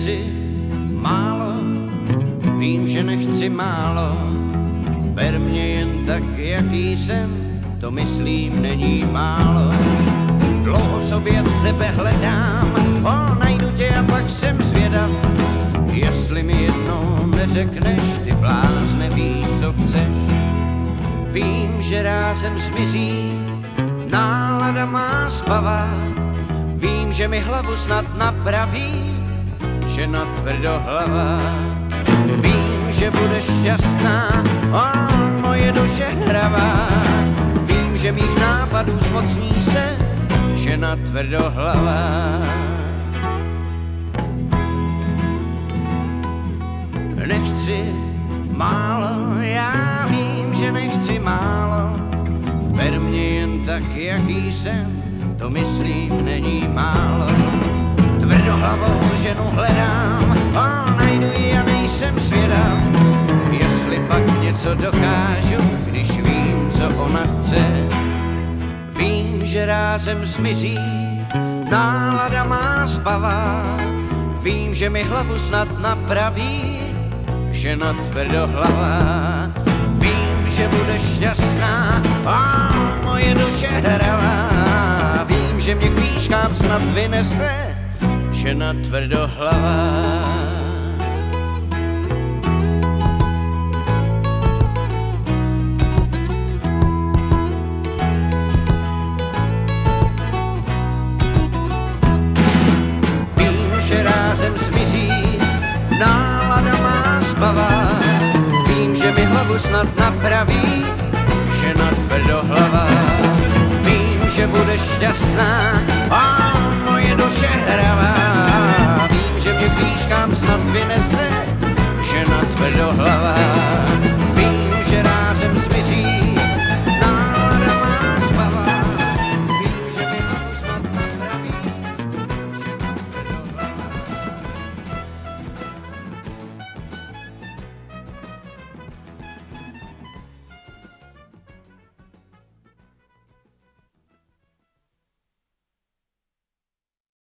nechci málo, vím, že nechci málo. Ber mě jen tak, jaký jsem, to myslím není málo. Dlouho v sobě tebe hledám, najdu tě a pak jsem zvědav. Jestli mi jednou neřekneš, ty blázne, víš, co chceš. Vím, že rázem zmizí, nálada má spavá. Vím, že mi hlavu snad napraví, že natvrdohlava. Vím, že budeš šťastná, moje duše hravá. Vím, že mých nápadů zmocní se, že natvrdohlava. Nechci málo, já vím, že nechci málo. Ber mě jen tak, jaký jsem, to myslím není málo. Tvrdohlavou ženu hledám, najdu ji a nejsem zvědav. Jestli pak něco dokážu, když vím, co ona chce. Vím, že rázem zmizí, nálada má spavá. Vím, že mi hlavu snad napraví, že natvrdohlava. Vím, že budeš šťastná, moje duše hravá. Vím, že mě k výškám snad vynese, že natvrdohlava. Vím, že rázem zmizí, nálada má spavá. Vím, že mi hlavu snad napraví, že natvrdohlava. Vím, že budeš šťastná, moje duše hravá. Vím, že mě k výškám snad vynese, že natvrdohlava.